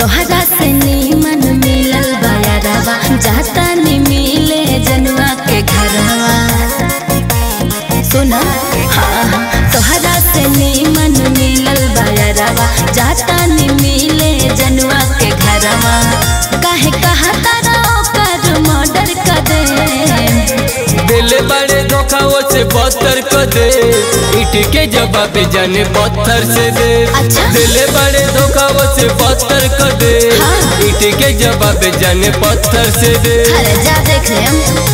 तोहरा से नीमन मिलल बायरवा जाता नी मिले जनुआ के घरवा। सुना हाँ तोहरा से नीमन मिलल बायरवा जाता नी मिले जनुआ के घरवा। काहे कहा तारा ओकर मर्डर कर दे दिल बड़े धोखा वो से बदतर कर दे ईट के जवाब जाने पत्थर से दे। अच्छा? दिल बड़े धोखा वो से बदतर कर दे ईट के जवाब जाने पत्थर से दे। अरे जा देख ले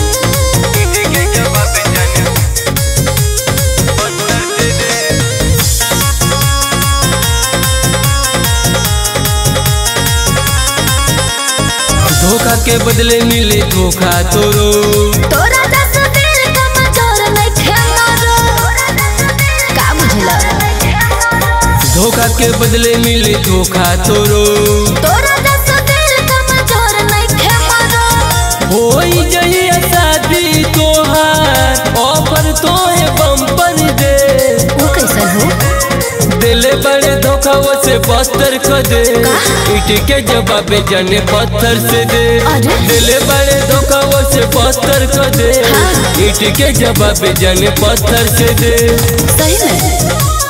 धोखा के बदले मिले धोखा तोरो तोरा दस दिल कमजोर नइखे मोरो का बुझला। धोखा के बदले मिले धोखा तोरो तोरा दस दिल कमजोर नइखे मोरो। होई जहिया शादी तोहार ऑफर तोहे बम्पर दे। वो कैसन हो दिल बड़े धोखा वो से बदतर कर दे ईट के जवाब जाने पत्थर से दे। अरे? दिल बड़े धोखा वो से बदतर कर दे ईट के जवाब जाने पत्थर से दे। सही में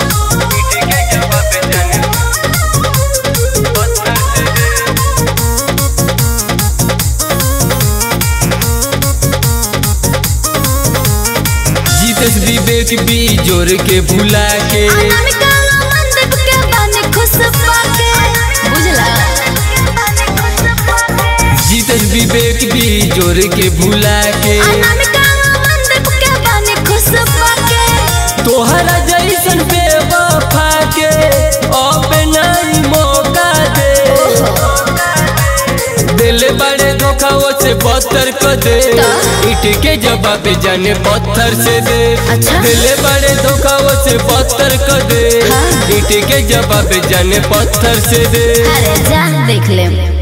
जीतस विवेक भी जोर के भुला के अनामिका मंदिर के बाने खुश पाके बुझला। जीतस विवेक भी जोर के भुला के अनामिका मंदिर के बाने खुश पाके तोहरा जैसन बेवफा के अब नहीं मौका दे। दिल बड़े धोखा वो से बदतर कर दे ईट के जवाब जाने पत्थर से दे। अच्छा? दिल बड़े धोखा वो से बदतर कर दे ईट के जवाब जाने पत्थर से दे। अरे जा देख ले।